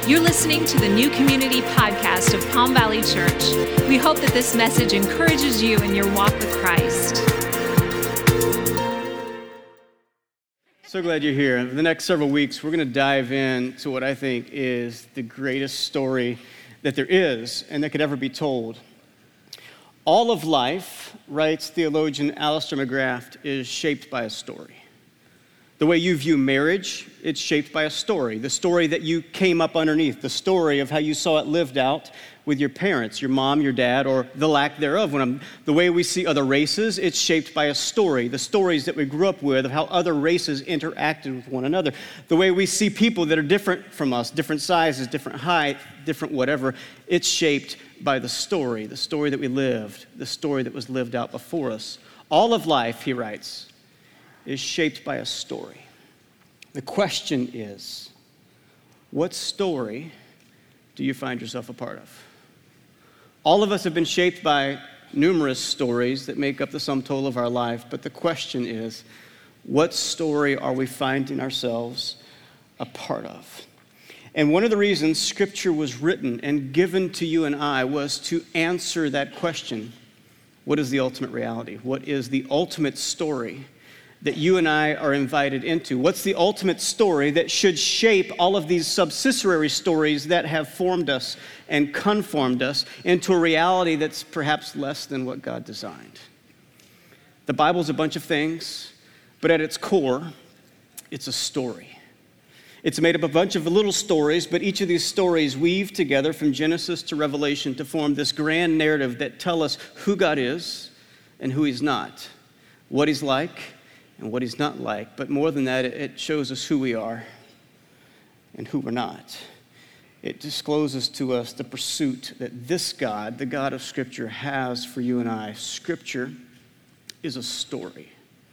You're listening to the New Community Podcast of Palm Valley Church. We hope that this message encourages you in your walk with Christ. So glad you're here. In the next several weeks, we're going to dive into what I think is the greatest story that there is and that could ever be told. All of life, writes theologian Alistair McGrath, is shaped by a story. The way you view marriage, it's shaped by a story. The story that you came up underneath, the story of how you saw it lived out with your parents, your mom, your dad, or the lack thereof. The way we see other races, it's shaped by a story. The stories that we grew up with of how other races interacted with one another. The way we see people that are different from us, different sizes, different height, different whatever, it's shaped by the story that we lived, the story that was lived out before us. All of life, he writes, is shaped by a story. The question is, what story do you find yourself a part of? All of us have been shaped by numerous stories that make up the sum total of our life, but the question is, what story are we finding ourselves a part of? And one of the reasons Scripture was written and given to you and I was to answer that question. What is the ultimate reality? What is the ultimate story that you and I are invited into? What's the ultimate story that should shape all of these subsidiary stories that have formed us and conformed us into a reality that's perhaps less than what God designed? The Bible's a bunch of things, but at its core, it's a story. It's made up of a bunch of little stories, but each of these stories weave together from Genesis to Revelation to form this grand narrative that tell us who God is and who He's not, what He's like, and what He's not like. But more than that, it shows us who we are and who we're not. It discloses to us the pursuit that this God, the God of Scripture, has for you and I. Scripture is a story.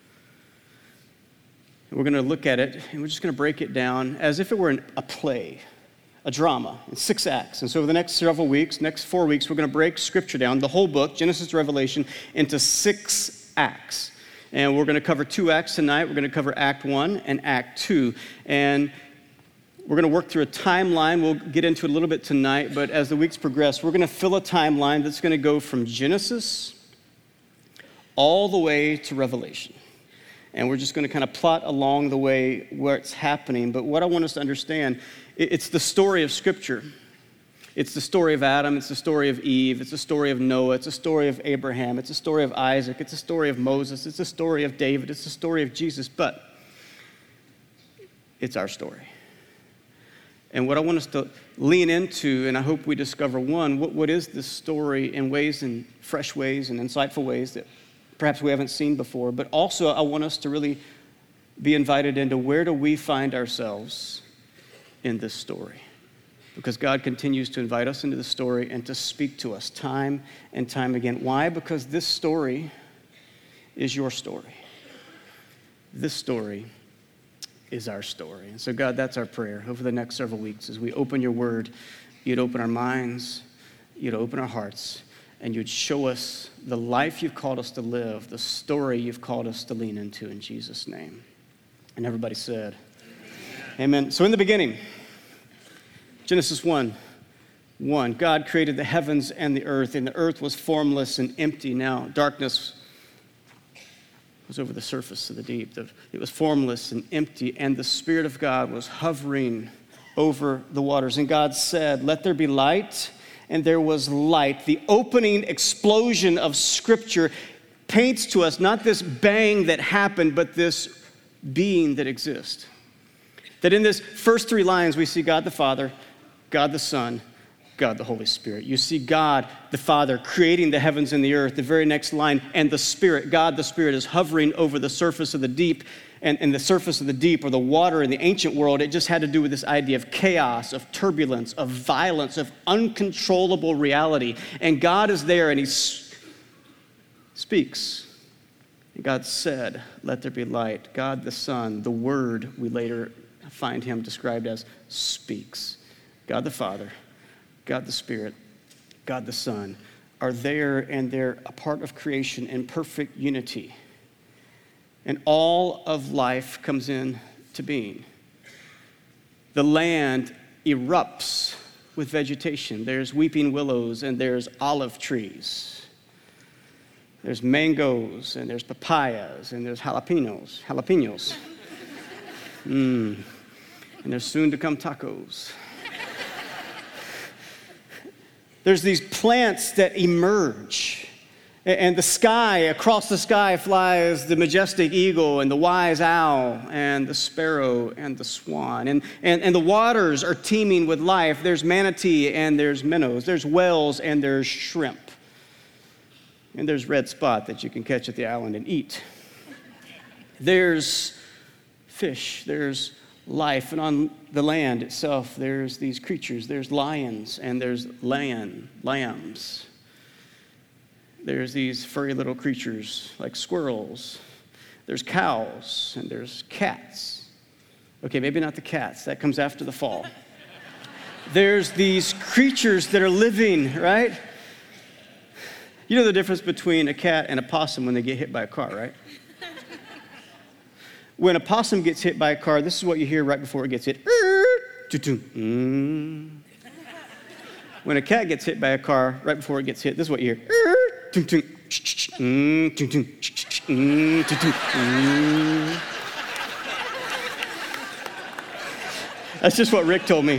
And we're going to look at it, and we're just going to break it down as if it were a play, a drama, in 6 acts. And so over the next several weeks, next 4 weeks, we're going to break Scripture down, the whole book, Genesis to Revelation, into 6 acts. And we're going to cover 2 acts tonight. We're going to cover Act 1 and Act 2. And we're going to work through a timeline. We'll get into it a little bit tonight, but as the weeks progress, we're going to fill a timeline that's going to go from Genesis all the way to Revelation. And we're just going to kind of plot along the way where it's happening. But what I want us to understand, it's the story of Scripture. It's the story of Adam, it's the story of Eve, it's the story of Noah, it's the story of Abraham, it's the story of Isaac, it's the story of Moses, it's the story of David, it's the story of Jesus, but it's our story. And what I want us to lean into, and I hope we discover, one, what is this story in ways, in fresh ways and insightful ways that perhaps we haven't seen before, but also I want us to really be invited into where do we find ourselves in this story? Because God continues to invite us into the story and to speak to us time and time again. Why? Because this story is your story. This story is our story. And so, God, that's our prayer over the next several weeks. As we open your word, you'd open our minds, you'd open our hearts, and you'd show us the life you've called us to live, the story you've called us to lean into in Jesus' name. And everybody said, Amen. So in the beginning, Genesis 1:1, God created the heavens and the earth was formless and empty. Now, darkness was over the surface of the deep. It was formless and empty, and the Spirit of God was hovering over the waters. And God said, let there be light, and there was light. The opening explosion of Scripture paints to us not this bang that happened, but this being that exists. That in this first 3 lines, we see God the Father, God the Son, God the Holy Spirit. You see God the Father creating the heavens and the earth. The very next line, and the Spirit, God the Spirit is hovering over the surface of the deep. And the surface of the deep, or the water in the ancient world, it just had to do with this idea of chaos, of turbulence, of violence, of uncontrollable reality. And God is there and He speaks. And God said, let there be light. God the Son, the Word, we later find Him described as, speaks. God the Father, God the Spirit, God the Son are there, and they're a part of creation in perfect unity. And all of life comes into being. The land erupts with vegetation. There's weeping willows and there's olive trees. There's mangoes and there's papayas and there's jalapenos. And there's soon to come tacos. There's these plants that emerge. And the sky, across the sky flies the majestic eagle and the wise owl and the sparrow and the swan. And the waters are teeming with life. There's manatee and there's minnows. There's whales and there's shrimp. And there's red spot that you can catch at the island and eat. There's fish. There's life. And on the land itself, there's these creatures. There's lions and there's lambs. There's these furry little creatures like squirrels. There's cows and there's cats. Okay, maybe not the cats. That comes after the fall. There's these creatures that are living, right? You know the difference between a cat and a possum when they get hit by a car, right? When a possum gets hit by a car, this is what you hear right before it gets hit. When a cat gets hit by a car, right before it gets hit, this is what you hear. That's just what Rick told me.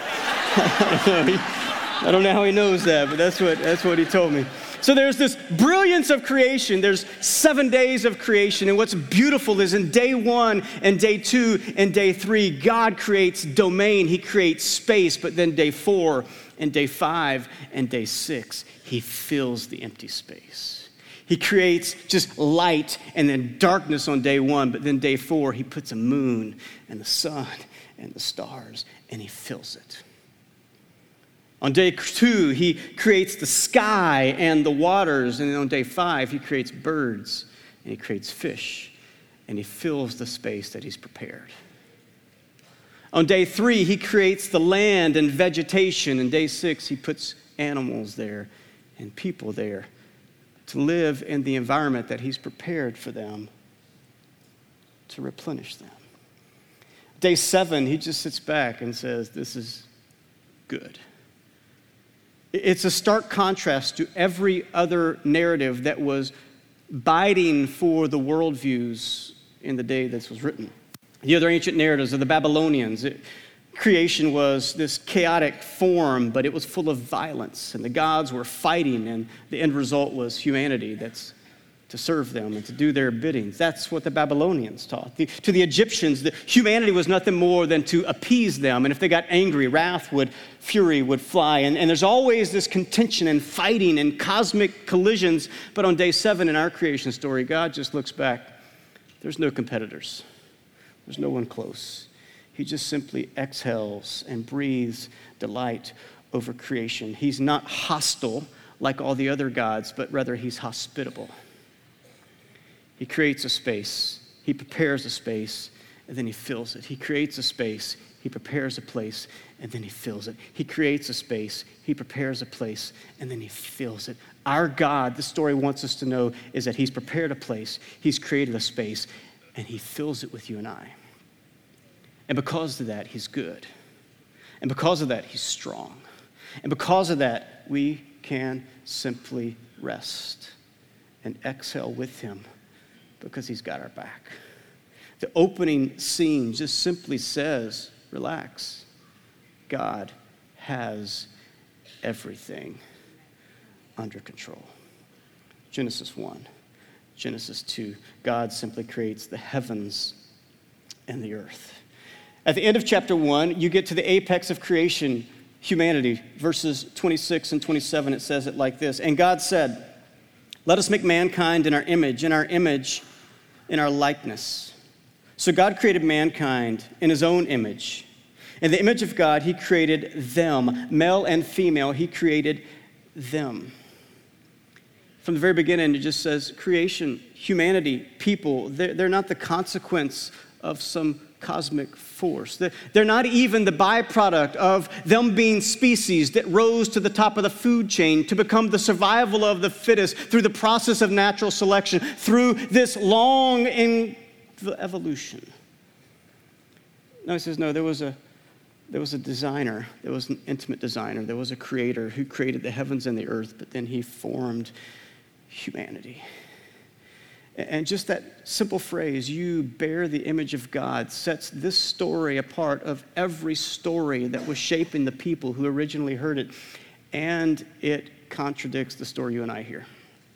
I don't know how he knows that, but that's what he told me. So there's this brilliance of creation. There's 7 days of creation. And what's beautiful is in day 1 and day 2 and day 3, God creates domain. He creates space. But then day 4 and day 5 and day 6, he fills the empty space. He creates just light and then darkness on day 1. But then day 4, he puts a moon and the sun and the stars, and he fills it. On day 2, he creates the sky and the waters. And then on day 5, he creates birds and he creates fish. And he fills the space that he's prepared. On day 3, he creates the land and vegetation. And day 6, he puts animals there and people there to live in the environment that he's prepared for them to replenish them. Day 7, he just sits back and says, this is good. It's a stark contrast to every other narrative that was biting for the worldviews in the day this was written. The other ancient narratives of the Babylonians, creation was this chaotic form, but it was full of violence, and the gods were fighting, and the end result was humanity that's to serve them and to do their biddings. That's what the Babylonians taught. To the Egyptians, humanity was nothing more than to appease them. And if they got angry, fury would fly. And there's always this contention and fighting and cosmic collisions. But on day 7 in our creation story, God just looks back. There's no competitors. There's no one close. He just simply exhales and breathes delight over creation. He's not hostile like all the other gods, but rather he's hospitable. He creates a space, he prepares a space, and then he fills it. He creates a space, he prepares a place, and then he fills it. He creates a space, he prepares a place, and then he fills it. Our God, the story wants us to know, is that he's prepared a place, he's created a space, and he fills it with you and I. And because of that, he's good. And because of that, he's strong. And because of that, we can simply rest and exhale with him, because he's got our back. The opening scene just simply says, relax. God has everything under control. Genesis 1, Genesis 2, God simply creates the heavens and the earth. At the end of chapter 1, you get to the apex of creation, humanity. Verses 26 and 27, it says it like this. And God said, let us make mankind in our image, in our likeness. So God created mankind in his own image. In the image of God, he created them. Male and female, he created them. From the very beginning, it just says creation, humanity, people, they're not the consequence of some cosmic force. They're not even the byproduct of them being species that rose to the top of the food chain to become the survival of the fittest through the process of natural selection, through this long evolution. No, he says, no, there was there was a designer, there was an intimate designer, there was a creator who created the heavens and the earth, but then he formed humanity. And just that simple phrase, you bear the image of God, sets this story apart of every story that was shaping the people who originally heard it. And it contradicts the story you and I hear.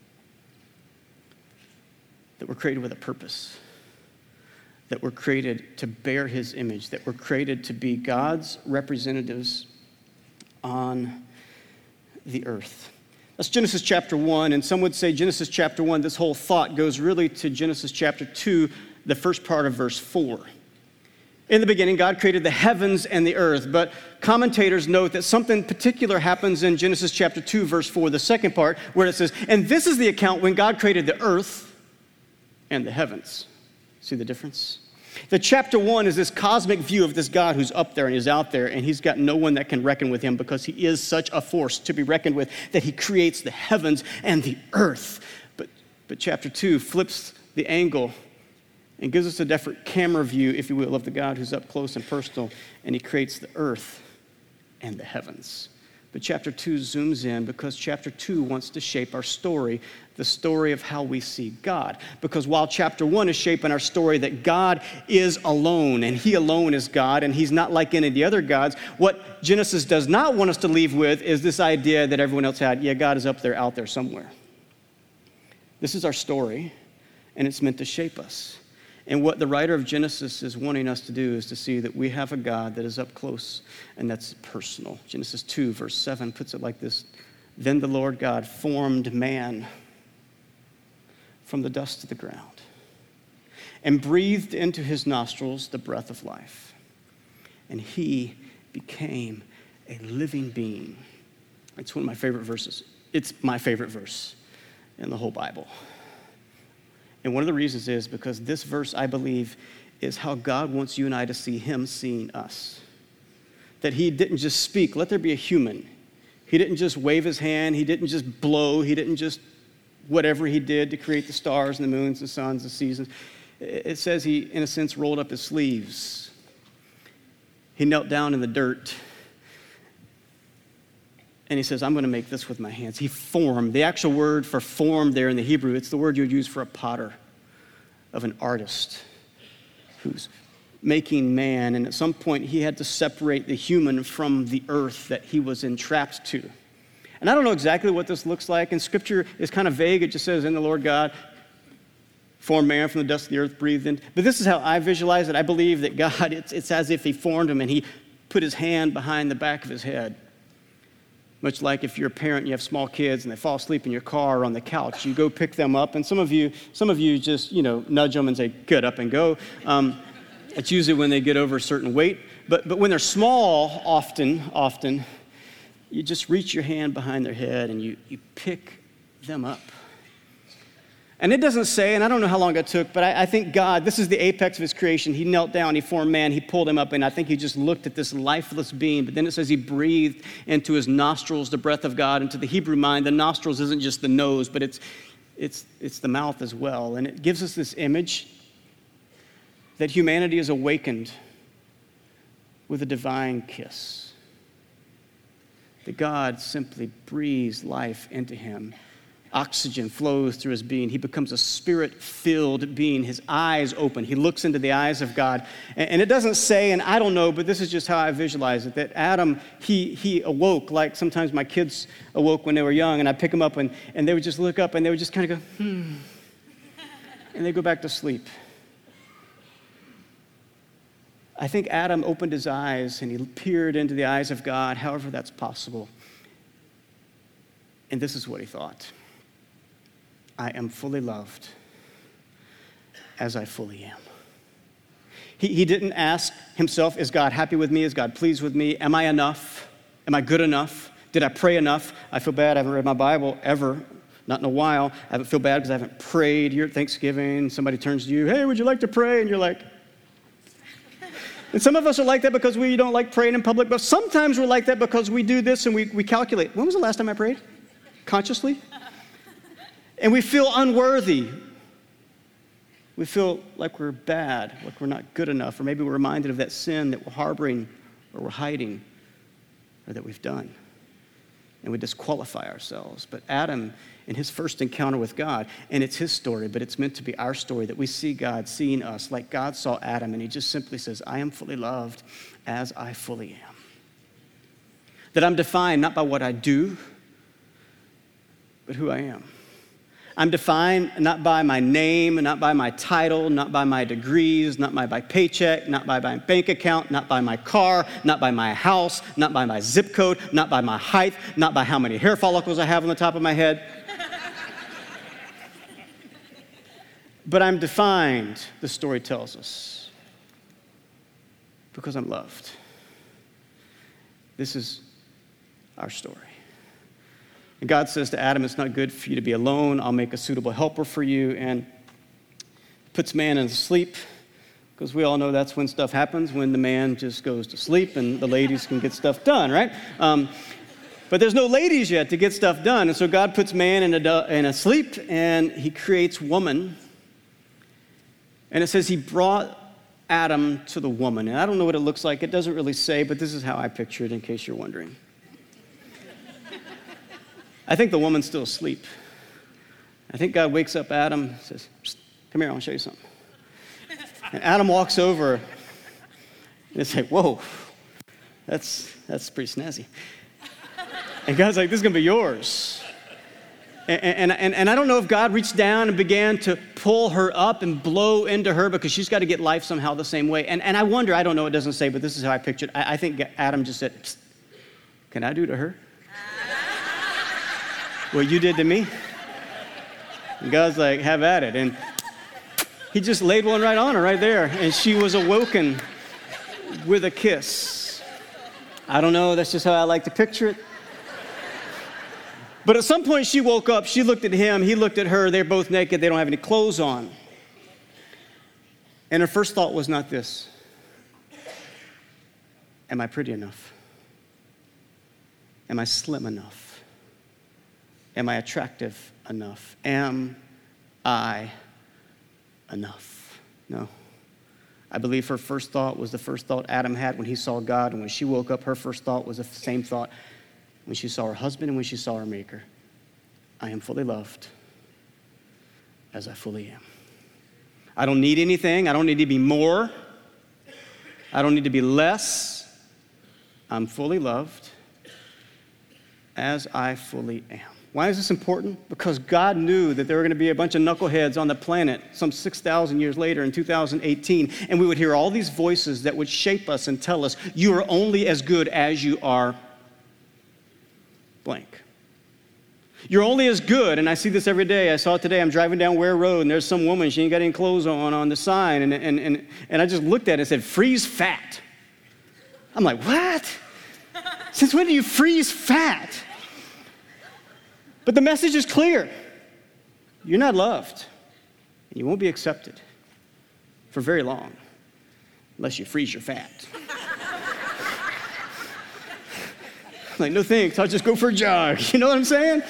That we're created with a purpose. That we're created to bear his image. That we're created to be God's representatives on the earth. That's Genesis chapter 1, and some would say Genesis chapter 1, this whole thought goes really to Genesis chapter 2, the first part of verse 4. In the beginning, God created the heavens and the earth, but commentators note that something particular happens in Genesis chapter 2, verse 4, the second part, where it says, and this is the account when God created the earth and the heavens. See the difference? The chapter 1 is this cosmic view of this God who's up there and he's out there, and he's got no one that can reckon with him because he is such a force to be reckoned with that he creates the heavens and the earth. But chapter 2 flips the angle and gives us a different camera view, if you will, of the God who's up close and personal, and he creates the earth and the heavens. But chapter 2 zooms in because chapter 2 wants to shape our story, the story of how we see God. Because while chapter 1 is shaping our story that God is alone and he alone is God and he's not like any of the other gods, what Genesis does not want us to leave with is this idea that everyone else had, yeah, God is up there, out there somewhere. This is our story, and it's meant to shape us. And what the writer of Genesis is wanting us to do is to see that we have a God that is up close and that's personal. Genesis 2, verse 7 puts it like this. Then the Lord God formed man from the dust of the ground and breathed into his nostrils the breath of life. And he became a living being. It's one of my favorite verses. It's my favorite verse in the whole Bible. And one of the reasons is because this verse, I believe, is how God wants you and I to see him seeing us. That he didn't just speak, let there be a human. He didn't just wave his hand. He didn't just blow. He didn't just whatever he did to create the stars and the moons, the suns, the seasons. It says he, in a sense, rolled up his sleeves. He knelt down in the dirt. And he says, I'm going to make this with my hands. He formed. The actual word for formed there in the Hebrew, it's the word you would use for a potter, of an artist who's making man. And at some point, he had to separate the human from the earth that he was entrapped to. And I don't know exactly what this looks like. And Scripture is kind of vague. It just says, in the Lord God formed man from the dust of the earth, breathed in. But this is how I visualize it. I believe that God, it's as if he formed him and he put his hand behind the back of his head. Much like if you're a parent and you have small kids and they fall asleep in your car or on the couch, you go pick them up, and some of you just, nudge them and say, get up and go. It's usually when they get over a certain weight. But when they're small, often, you just reach your hand behind their head and you pick them up. And it doesn't say, and I don't know how long it took, but I think God, this is the apex of his creation. He knelt down, he formed man, he pulled him up, and I think he just looked at this lifeless being. But then it says he breathed into his nostrils the breath of God. And to the Hebrew mind, the nostrils isn't just the nose, but it's the mouth as well. And it gives us this image that humanity is awakened with a divine kiss. That God simply breathes life into him. Oxygen flows through his being. He becomes a spirit-filled being. His eyes open. He looks into the eyes of God. And it doesn't say, and I don't know, but this is just how I visualize it, that Adam, he awoke like sometimes my kids awoke when they were young, and I pick them up, and they would just look up, and they would just kind of go, and they go back to sleep. I think Adam opened his eyes, and he peered into the eyes of God, however that's possible. And this is what he thought. I am fully loved as I fully am. He didn't ask himself, is God happy with me? Is God pleased with me? Am I enough? Am I good enough? Did I pray enough? I feel bad. I haven't read my Bible ever, not in a while. I haven't feel bad because I haven't prayed. You're at Thanksgiving. Somebody turns to you, hey, would you like to pray? And you're like, and some of us are like that because we don't like praying in public, but sometimes we're like that because we do this and we calculate. When was the last time I prayed? Consciously? And we feel unworthy. We feel like we're bad, like we're not good enough, or maybe we're reminded of that sin that we're harboring or we're hiding or that we've done. And we disqualify ourselves. But Adam, in his first encounter with God, and it's his story, but it's meant to be our story, that we see God seeing us like God saw Adam, and he just simply says, I am fully loved as I fully am. That I'm defined not by what I do, but who I am. I'm defined not by my name, not by my title, not by my degrees, not by my paycheck, not by my bank account, not by my car, not by my house, not by my zip code, not by my height, not by how many hair follicles I have on the top of my head. But I'm defined, the story tells us, because I'm loved. This is our story. And God says to Adam, it's not good for you to be alone. I'll make a suitable helper for you. And puts man in sleep, because we all know that's when stuff happens, when the man just goes to sleep and the ladies can get stuff done, right? But there's no ladies yet to get stuff done. And so God puts man in a sleep, and he creates woman. And it says he brought Adam to the woman. And I don't know what it looks like. It doesn't really say, but this is how I picture it in case you're wondering. I think the woman's still asleep. I think God wakes up Adam and says, come here, I want to show you something. And Adam walks over, and it's like, whoa, that's pretty snazzy. And God's like, this is going to be yours. And I don't know if God reached down and began to pull her up and blow into her because she's got to get life somehow the same way. And I wonder, I don't know, it doesn't say, but this is how I pictured it. I think Adam just said, can I do to her what you did to me? And God's like, have at it. And he just laid one right on her right there. And she was awoken with a kiss. I don't know, that's just how I like to picture it. But at some point she woke up, she looked at him, he looked at her, they're both naked, they don't have any clothes on. And her first thought was not this: am I pretty enough? Am I slim enough? Am I attractive enough? Am I enough? No. I believe her first thought was the first thought Adam had when he saw God, and when she woke up, her first thought was the same thought when she saw her husband and when she saw her maker. I am fully loved as I fully am. I don't need anything. I don't need to be more. I don't need to be less. I'm fully loved as I fully am. Why is this important? Because God knew that there were going to be a bunch of knuckleheads on the planet some 6,000 years later in 2018, and we would hear all these voices that would shape us and tell us, you are only as good as you are blank. You're only as good, and I see this every day. I saw it today. I'm driving down Ware Road, and there's some woman. She ain't got any clothes on the sign, and I just looked at it and said, freeze fat. I'm like, what? Since when do you freeze fat? But the message is clear. You're not loved, and you won't be accepted for very long unless you freeze your fat. Like, no thanks, I'll just go for a jog. You know what I'm saying?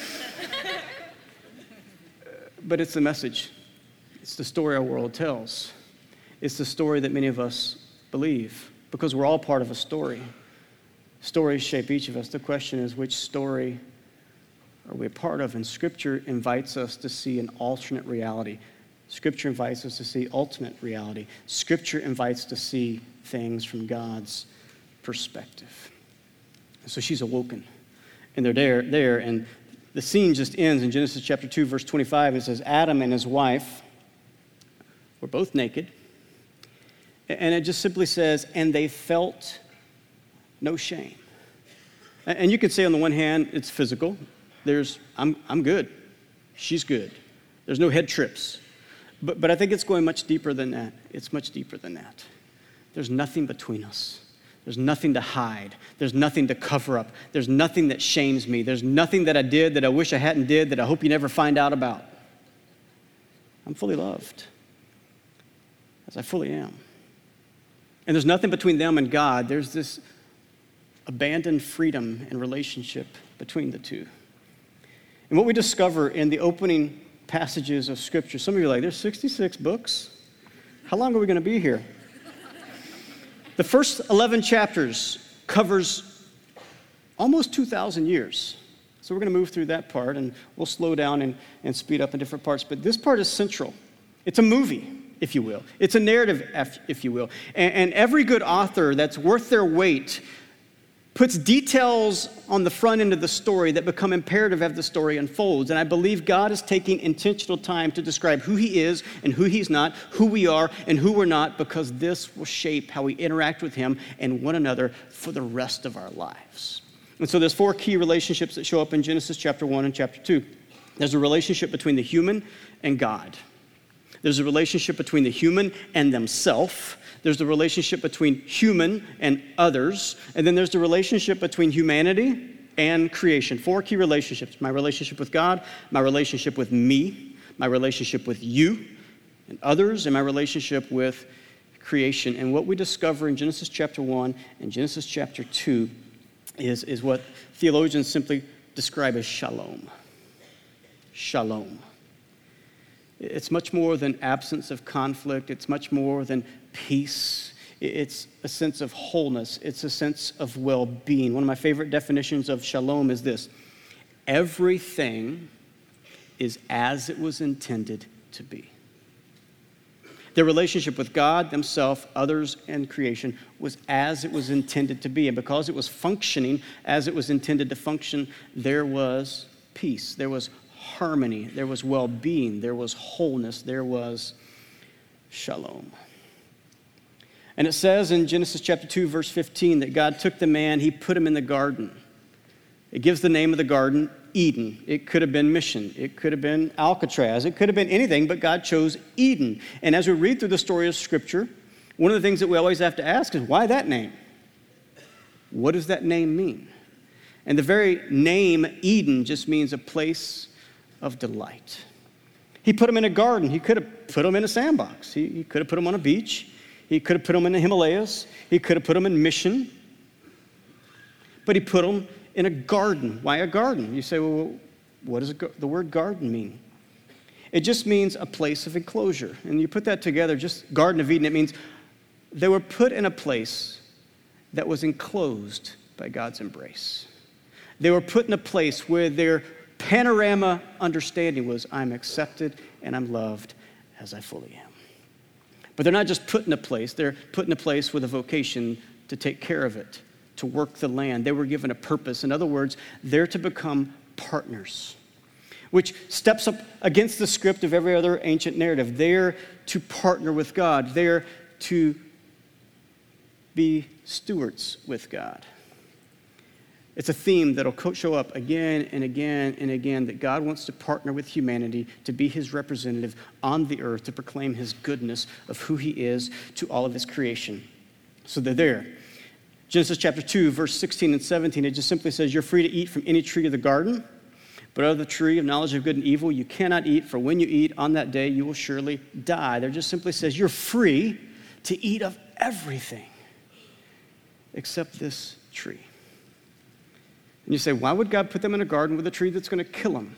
But it's the message. It's the story our world tells. It's the story that many of us believe because we're all part of a story. Stories shape each of us. The question is, which story are we a part of? And Scripture invites us to see an alternate reality. Scripture invites us to see ultimate reality. Scripture invites to see things from God's perspective. So she's awoken, and they're there, and the scene just ends in Genesis chapter 2, verse 25. It says, Adam and his wife were both naked, and it just simply says, and they felt no shame. And you could say on the one hand, it's physical. There's, I'm good. She's good. There's no head trips. But I think it's going much deeper than that. It's much deeper than that. There's nothing between us. There's nothing to hide. There's nothing to cover up. There's nothing that shames me. There's nothing that I did that I wish I hadn't did that I hope you never find out about. I'm fully loved as I fully am. And there's nothing between them and God. There's this abandoned freedom and relationship between the two. And what we discover in the opening passages of Scripture, some of you are like, there's 66 books? How long are we going to be here? The first 11 chapters covers almost 2,000 years. So we're going to move through that part, and we'll slow down and speed up in different parts. But this part is central. It's a movie, if you will. It's a narrative, if you will. And every good author that's worth their weight puts details on the front end of the story that become imperative as the story unfolds. And I believe God is taking intentional time to describe who he is and who he's not, who we are and who we're not, because this will shape how we interact with him and one another for the rest of our lives. And so there's 4 key relationships that show up in Genesis chapter 1 and chapter 2. There's a relationship between the human and God. There's a relationship between the human and themselves. There's the relationship between human and others. And then there's the relationship between humanity and creation. 4 key relationships. My relationship with God, my relationship with me, my relationship with you and others, and my relationship with creation. And what we discover in Genesis chapter 1 and Genesis chapter 2 is what theologians simply describe as shalom. Shalom. It's much more than absence of conflict. It's much more than peace. It's a sense of wholeness. It's a sense of well-being. One of my favorite definitions of shalom is this: everything is as it was intended to be. Their relationship with God, themselves, others, and creation was as it was intended to be. And because it was functioning as it was intended to function, there was peace. There was harmony, there was well-being, there was wholeness, there was shalom. And it says in Genesis chapter 2, verse 15, that God took the man, he put him in the garden. It gives the name of the garden Eden. It could have been Mission. It could have been Alcatraz. It could have been anything, but God chose Eden. And as we read through the story of Scripture, one of the things that we always have to ask is, why that name? What does that name mean? And the very name Eden just means a place of delight. He put him in a garden. He could have put him in a sandbox. He could have put him on a beach. He could have put him in the Himalayas. He could have put him in Mission. But he put him in a garden. Why a garden? You say, well, what does the word garden mean? It just means a place of enclosure. And you put that together, just Garden of Eden, it means they were put in a place that was enclosed by God's embrace. They were put in a place where their panorama understanding was, I'm accepted and I'm loved as I fully am. But they're not just put in a place, they're put in a place with a vocation to take care of it, to work the land. They were given a purpose. In other words, they're to become partners, which steps up against the script of every other ancient narrative. They're to partner with God. They're to be stewards with God. It's a theme that'll show up again and again and again, that God wants to partner with humanity to be his representative on the earth, to proclaim his goodness of who he is to all of his creation. So they're there. Genesis chapter 2, verse 16 and 17, it just simply says, you're free to eat from any tree of the garden, but of the tree of knowledge of good and evil you cannot eat, for when you eat on that day you will surely die. There just simply says you're free to eat of everything except this tree. And you say, why would God put them in a garden with a tree that's going to kill them?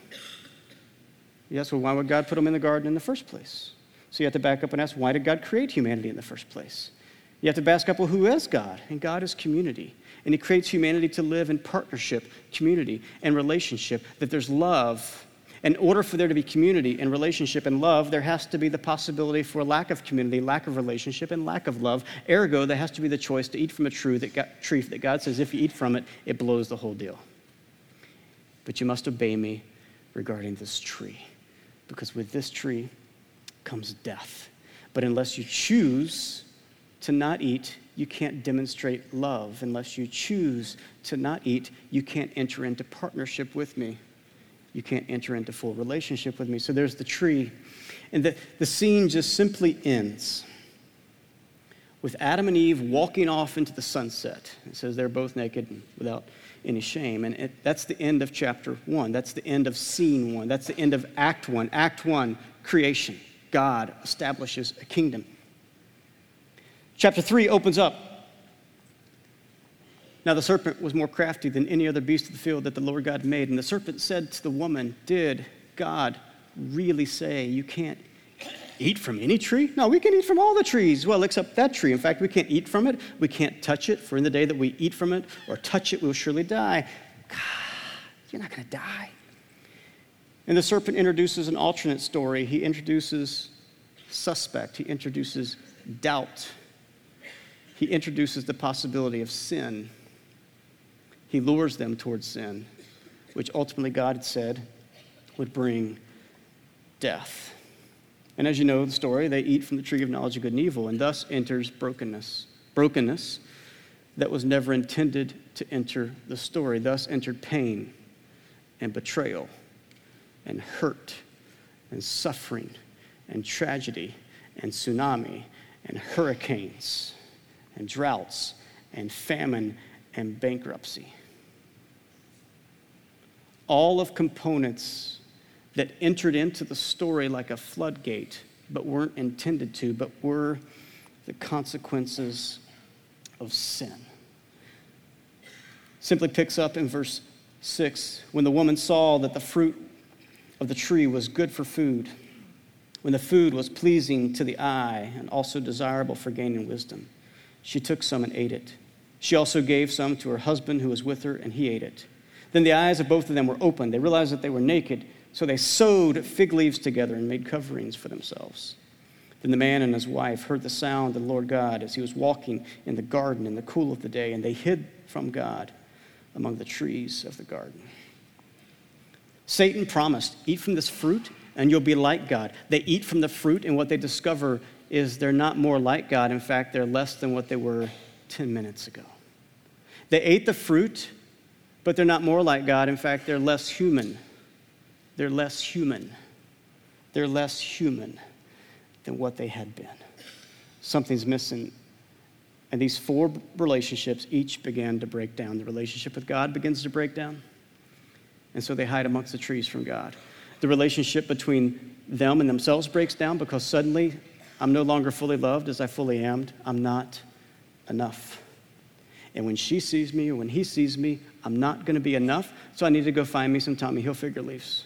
Yes, well, why would God put them in the garden in the first place? So you have to back up and ask, why did God create humanity in the first place? You have to back up, well, who is God? And God is community. And he creates humanity to live in partnership, community, and relationship, that there's love. In order for there to be community and relationship and love, there has to be the possibility for a lack of community, lack of relationship, and lack of love. Ergo, there has to be the choice to eat from a tree that God says if you eat from it, it blows the whole deal. But you must obey me regarding this tree, because with this tree comes death. But unless you choose to not eat, you can't demonstrate love. Unless you choose to not eat, you can't enter into partnership with me. You can't enter into full relationship with me. So there's the tree. And the scene just simply ends with Adam and Eve walking off into the sunset. It says they're both naked and without any shame. And that's the end of chapter 1. That's the end of scene 1. That's the end of act 1. Act 1, creation. God establishes a kingdom. Chapter 3 opens up. Now the serpent was more crafty than any other beast of the field that the Lord God made. And the serpent said to the woman, did God really say you can't eat from any tree? No, we can eat from all the trees. Well, except that tree. In fact, we can't eat from it. We can't touch it, for in the day that we eat from it or touch it, we'll surely die. God, you're not going to die. And the serpent introduces an alternate story. He introduces suspect. He introduces doubt. He introduces the possibility of sin. He lures them towards sin, which ultimately God had said would bring death. And as you know the story, they eat from the tree of knowledge of good and evil, and thus enters brokenness. Brokenness that was never intended to enter the story. Thus entered pain and betrayal and hurt and suffering and tragedy and tsunami and hurricanes and droughts and famine and bankruptcy. All of components that entered into the story like a floodgate, but weren't intended to, but were the consequences of sin. Simply picks up in verse 6, when the woman saw that the fruit of the tree was good for food, when the food was pleasing to the eye and also desirable for gaining wisdom, she took some and ate it. She also gave some to her husband who was with her, and he ate it. Then the eyes of both of them were opened. They realized that they were naked, so they sewed fig leaves together and made coverings for themselves. Then the man and his wife heard the sound of the Lord God as he was walking in the garden in the cool of the day, and they hid from God among the trees of the garden. Satan promised, eat from this fruit and you'll be like God. They eat from the fruit, and what they discover is they're not more like God. In fact, they're less than what they were 10 minutes ago. They ate the fruit, but they're not more like God. In fact, they're less human. They're less human. They're less human than what they had been. Something's missing. And these four relationships each began to break down. The relationship with God begins to break down. And so they hide amongst the trees from God. The relationship between them and themselves breaks down because suddenly I'm no longer fully loved as I fully am. I'm not enough. And when she sees me or when he sees me, I'm not going to be enough, so I need to go find me some Tommy Hilfiger leaves.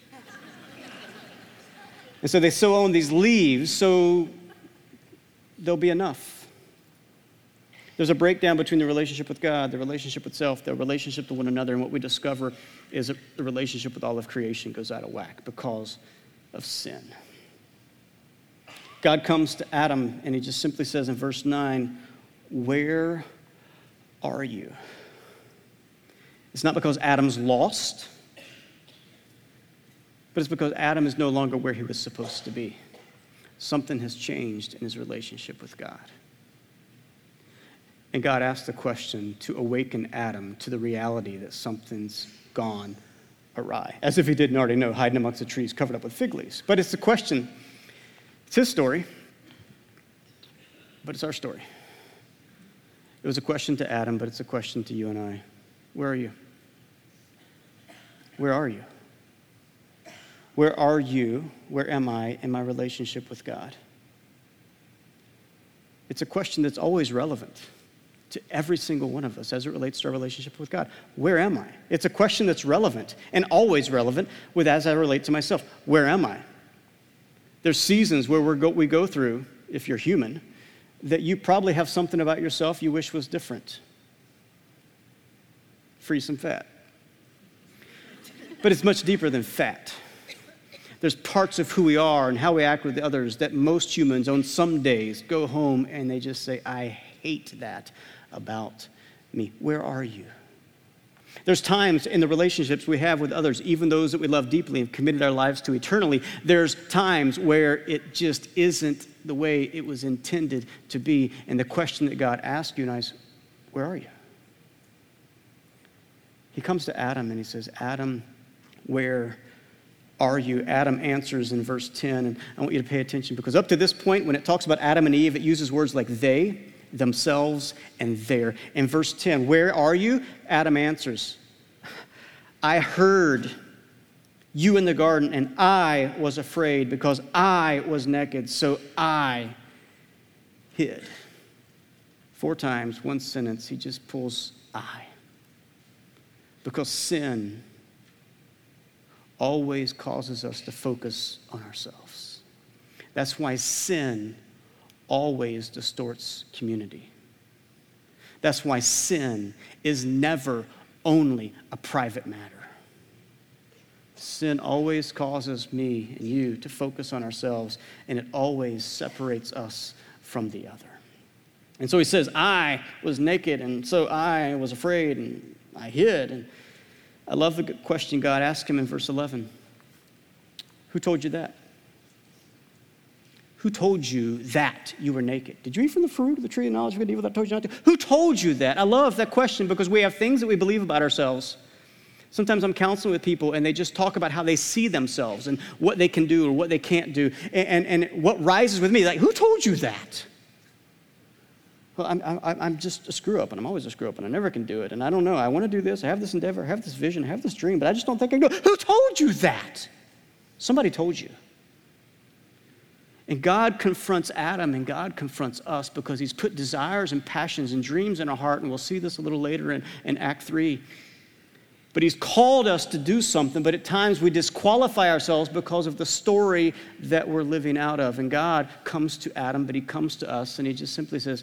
And so they sew on these leaves so they'll be enough. There's a breakdown between the relationship with God, the relationship with self, the relationship to one another, and what we discover is that the relationship with all of creation goes out of whack because of sin. God comes to Adam, and he just simply says in verse 9, "Where are you?" It's not because Adam's lost, but it's because Adam is no longer where he was supposed to be. Something has changed in his relationship with God. And God asked the question to awaken Adam to the reality that something's gone awry. As if he didn't already know, hiding amongst the trees covered up with fig leaves. But it's the question. It's his story, but it's our story. It was a question to Adam, but it's a question to you and I. Where are you? Where are you? Where are you? Where am I in my relationship with God? It's a question that's always relevant to every single one of us as it relates to our relationship with God. Where am I? It's a question that's relevant and always relevant with as I relate to myself. Where am I? There's seasons where we go through, if you're human, that you probably have something about yourself you wish was different. Free some fat. But it's much deeper than fat. There's parts of who we are and how we act with others that most humans on some days go home and they just say, I hate that about me. Where are you? There's times in the relationships we have with others, even those that we love deeply and committed our lives to eternally, there's times where it just isn't the way it was intended to be. And the question that God asks you and I is, where are you? He comes to Adam and he says, Adam, where are you? Adam answers in verse 10, and I want you to pay attention because up to this point, when it talks about Adam and Eve, it uses words like they, themselves, and their. In verse 10, where are you? Adam answers, I heard you in the garden, and I was afraid because I was naked, so I hid. 4 times, one sentence, he just pulls I. Because sin always causes us to focus on ourselves. That's why sin always distorts community. That's why sin is never only a private matter. Sin always causes me and you to focus on ourselves, and it always separates us from the other. And so he says, I was naked, and so I was afraid, and I hid. And I love the question God asked him in verse 11. Who told you that? Who told you that you were naked? Did you eat from the fruit of the tree of knowledge of good and evil that I told you not to? Who told you that? I love that question because we have things that we believe about ourselves. Sometimes I'm counseling with people and they just talk about how they see themselves and what they can do or what they can't do. And what rises with me, like, who told you that? Well, I'm just a screw up, and I'm always a screw up, and I never can do it. And I don't know. I want to do this. I have this endeavor. I have this vision. I have this dream, but I just don't think I can do it. Who told you that? Somebody told you. And God confronts Adam, and God confronts us because he's put desires and passions and dreams in our heart, and we'll see this a little later in Act 3. But he's called us to do something, but at times we disqualify ourselves because of the story that we're living out of. And God comes to Adam, but he comes to us, and he just simply says,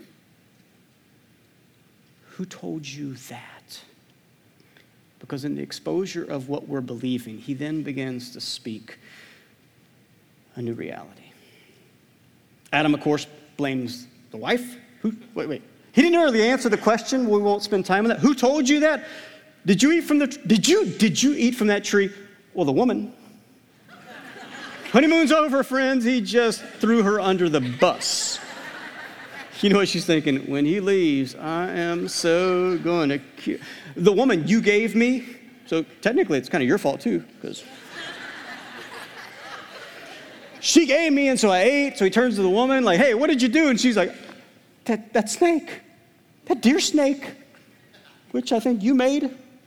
who told you that? Because in the exposure of what we're believing, he then begins to speak a new reality. Adam, of course, blames the wife. Wait. He didn't really answer the question. We won't spend time on that. Who told you that? Did you eat from did you eat from that tree? Well, the woman. Honeymoon's over, friends. He just threw her under the bus. You know what she's thinking? When he leaves, I am so going to kill. The woman you gave me, so technically it's kind of your fault too, because she gave me, and so I ate. So he turns to the woman like, hey, what did you do? And she's like, that snake, that deer snake, which I think you made.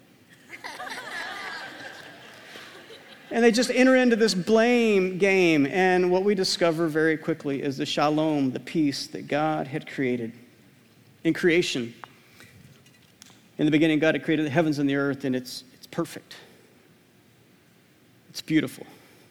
And they just enter into this blame game. And what we discover very quickly is the shalom, the peace that God had created. In creation, in the beginning, God had created the heavens and the earth, and it's perfect. It's beautiful.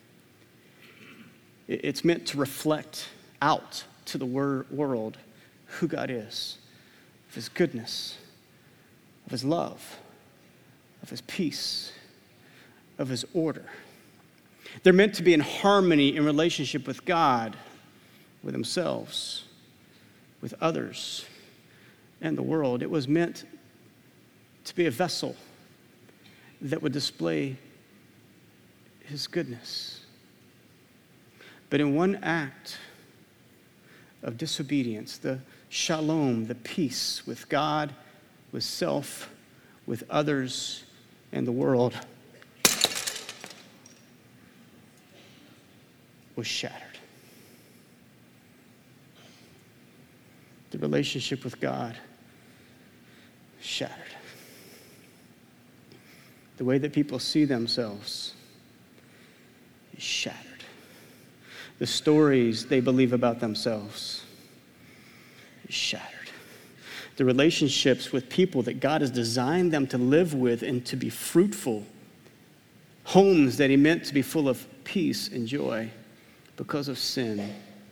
It's meant to reflect out to the world who God is, of his goodness, of his love, of his peace, of his order. They're meant to be in harmony in relationship with God, with themselves, with others, and the world. It was meant to be a vessel that would display his goodness. But in one act of disobedience, the shalom, the peace with God, with self, with others, and the world was shattered. The relationship with God shattered. The way that people see themselves is shattered. The stories they believe about themselves is shattered. The relationships with people that God has designed them to live with and to be fruitful, homes that he meant to be full of peace and joy, because of sin,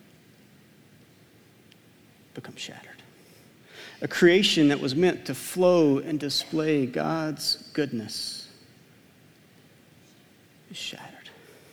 become shattered. A creation that was meant to flow and display God's goodness is shattered.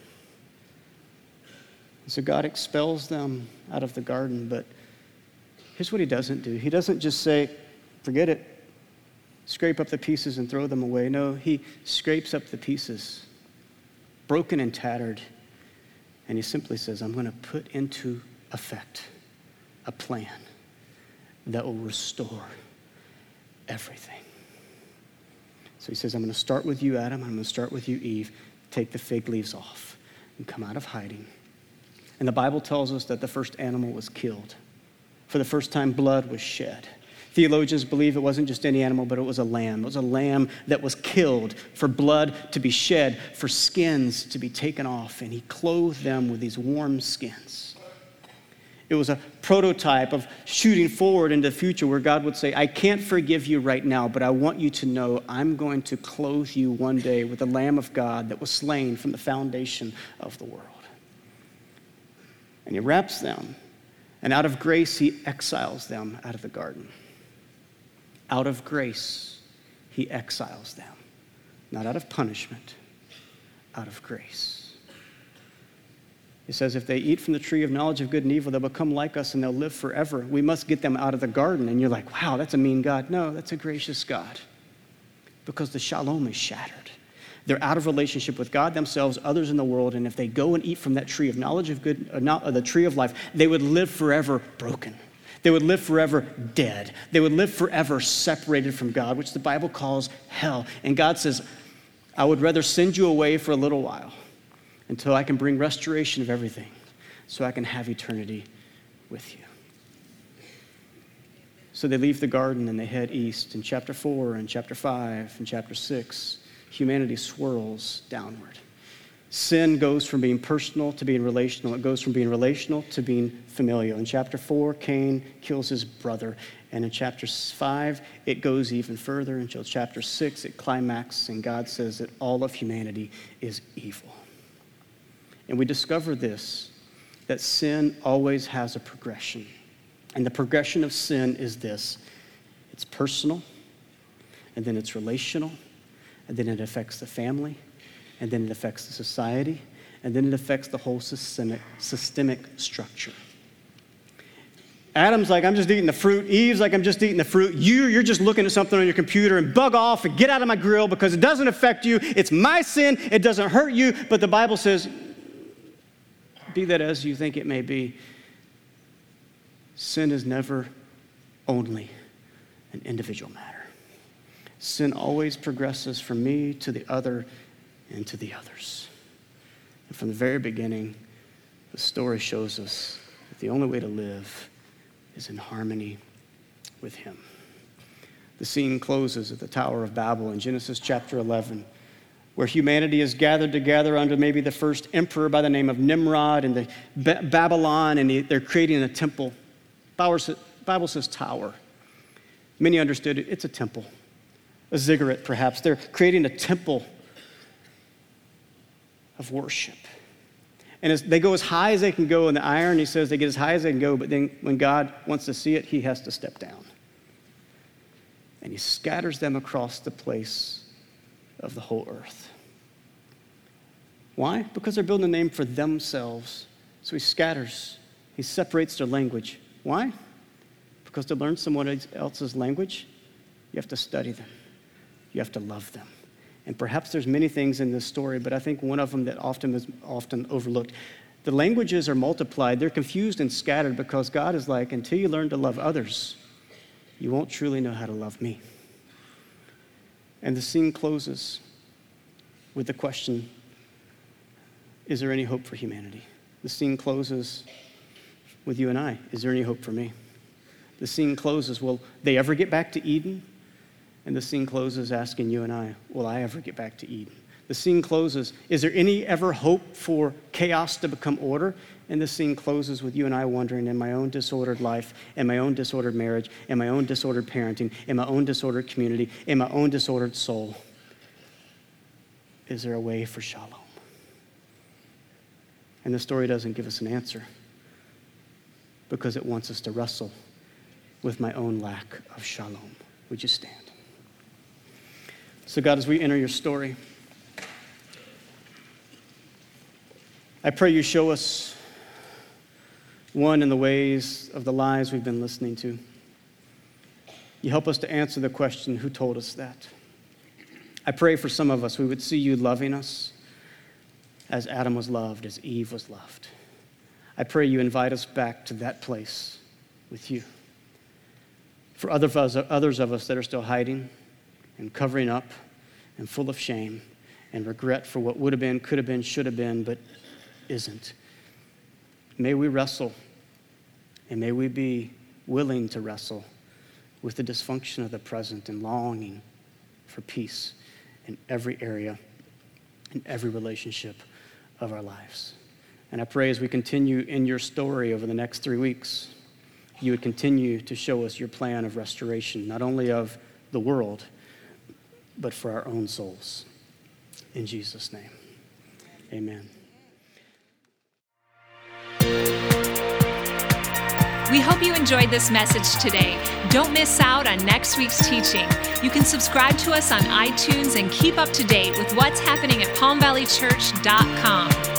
And so God expels them out of the garden, but here's what he doesn't do. He doesn't just say, forget it, scrape up the pieces and throw them away. No, he scrapes up the pieces, broken and tattered, and he simply says, I'm going to put into effect a plan that will restore everything. So he says, I'm going to start with you, Adam. I'm going to start with you, Eve. Take the fig leaves off and come out of hiding. And the Bible tells us that the first animal was killed. For the first time, blood was shed. Theologians believe it wasn't just any animal, but it was a lamb. It was a lamb that was killed for blood to be shed, for skins to be taken off, and he clothed them with these warm skins. It was a prototype of shooting forward into the future where God would say, I can't forgive you right now, but I want you to know I'm going to clothe you one day with the Lamb of God that was slain from the foundation of the world. and he wraps them, and out of grace, he exiles them out of the garden. Out of grace, he exiles them. Not out of punishment, out of grace. It says, if they eat from the tree of knowledge of good and evil, they'll become like us and they'll live forever. We must get them out of the garden. And you're like, wow, that's a mean God. No, that's a gracious God. Because the shalom is shattered. They're out of relationship with God themselves, others in the world, and if they go and eat from that tree of knowledge of good, the tree of life, they would live forever broken. They would live forever dead. They would live forever separated from God, which the Bible calls hell. And God says, I would rather send you away for a little while until I can bring restoration of everything so I can have eternity with you. So they leave the garden and they head east. In chapter 4 and chapter 5 and chapter 6, humanity swirls downward. Sin goes from being personal to being relational. It goes from being relational to being familial. In chapter 4, Cain kills his brother. And in chapter 5, it goes even further. Until chapter 6, it climaxes, and God says that all of humanity is evil. And we discover this, that sin always has a progression. And the progression of sin is this. It's personal, and then it's relational, and then it affects the family, and then it affects the society, and then it affects the whole systemic structure. Adam's like, I'm just eating the fruit. Eve's like, I'm just eating the fruit. You're just looking at something on your computer and bug off and get out of my grill because it doesn't affect you. It's my sin. It doesn't hurt you. But the Bible says, be that as you think it may be, sin is never only an individual matter. Sin always progresses from me to the other and to the others. And from the very beginning, the story shows us that the only way to live is in harmony with him. The scene closes at the Tower of Babel in Genesis chapter 11, where humanity is gathered together under maybe the first emperor by the name of Nimrod and the Babylon, and they're creating a temple. Bible says tower. Many understood it's a temple, a ziggurat perhaps. They're creating a temple of worship. And as they go as high as they can go in the iron, he says they get as high as they can go, but then when God wants to see it, he has to step down. And he scatters them across the place of the whole earth. Why? Because they're building a name for themselves. So he scatters. He separates their language. Why? Because to learn someone else's language, you have to study them. You have to love them. And perhaps there's many things in this story, but I think one of them that is often overlooked. The languages are multiplied. They're confused and scattered because God is like, until you learn to love others, you won't truly know how to love me. And the scene closes with the question, is there any hope for humanity? The scene closes with you and I. Is there any hope for me? The scene closes, will they ever get back to Eden? And the scene closes asking you and I, will I ever get back to Eden? The scene closes, is there any ever hope for chaos to become order? And the scene closes with you and I wondering, in my own disordered life, in my own disordered marriage, in my own disordered parenting, in my own disordered community, in my own disordered soul, is there a way for shalom? And the story doesn't give us an answer because it wants us to wrestle with my own lack of shalom. Would you stand? So God, as we enter your story, I pray you show us, one, in the ways of the lies we've been listening to. You help us to answer the question, who told us that? I pray for some of us, we would see you loving us as Adam was loved, as Eve was loved. I pray you invite us back to that place with you. For others of us that are still hiding and covering up and full of shame and regret for what would have been, could have been, should have been, but isn't. May we wrestle, and may we be willing to wrestle with the dysfunction of the present and longing for peace in every area, in every relationship of our lives. And I pray as we continue in your story over the next 3 weeks, you would continue to show us your plan of restoration, not only of the world, but for our own souls. In Jesus' name, amen. We hope you enjoyed this message today. Don't miss out on next week's teaching. You can subscribe to us on iTunes and keep up to date with what's happening at palmvalleychurch.com.